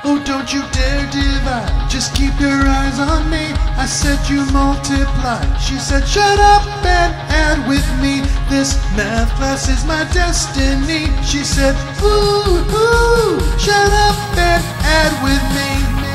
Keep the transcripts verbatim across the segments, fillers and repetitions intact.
Oh, don't you dare divide, just keep your eyes on me. I said you multiply. She said shut up and add with me. This math class is my destiny. She said ooh, ooh, shut up and add with me.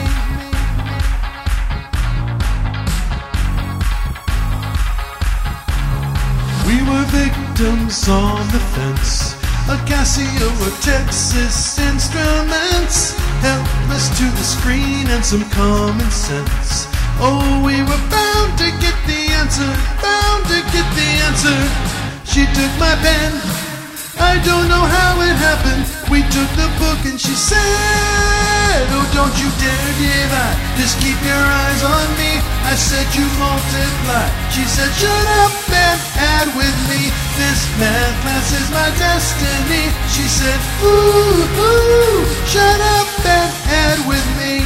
We were victims on the fence, a Casio or Texas Instruments, helpless to the screen and some common sense. Oh, we were bound to get the answer, bound to get the answer. She took my pen, I don't know how it happened. We took the book and she said, oh, don't you dare divide, just keep your eyes on me. I said you multiply. She said shut up and add with me. This math class is my destiny. She said ooh, ooh, shut up and add with me.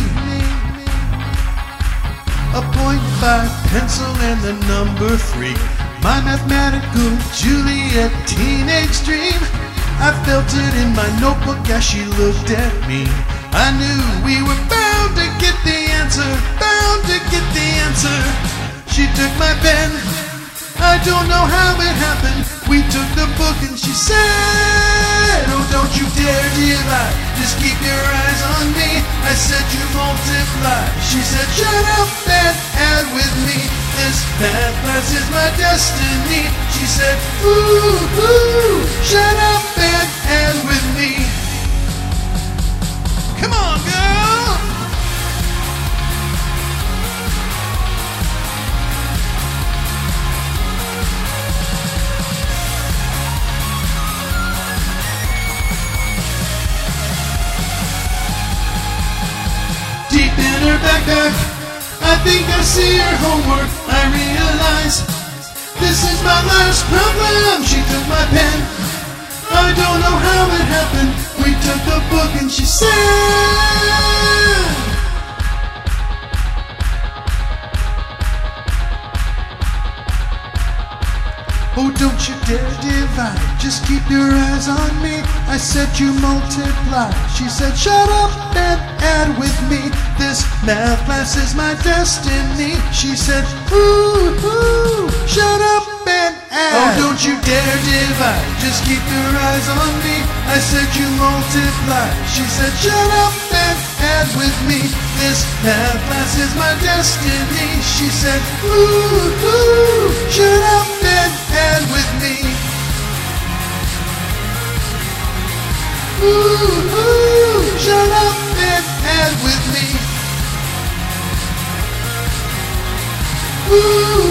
A point by pencil and the number three, my mathematical Juliet teenage dream. I felt it in my notebook as she looked at me. I knew we were bound to get the answer, bound to get the answer. She took my pen, I don't know how it happened. We took the book and she said, oh, don't you dare divide, just keep your eyes on me. I said you multiply. She said shut up and add with me. This math class is my destiny. She said ooh, ooh, shut up and add with me. Come on, girl. Deep in her backpack, I think I see her homework. I realize this is my last problem. She took my pen, I don't know how it happened. We took the book and she said, oh, don't you dare divide, just keep your eyes on me. I said you multiply. She said shut up and add with me. This math class is my destiny. She said ooh, ooh, shut up and add. Oh, don't you dare divide, just keep your eyes on me. I said you multiply. She said shut up and add with me. This math class is my destiny. She said ooh, ooh, shut up and add with me. Ooh, ooh, shut up and add with me. Ooh.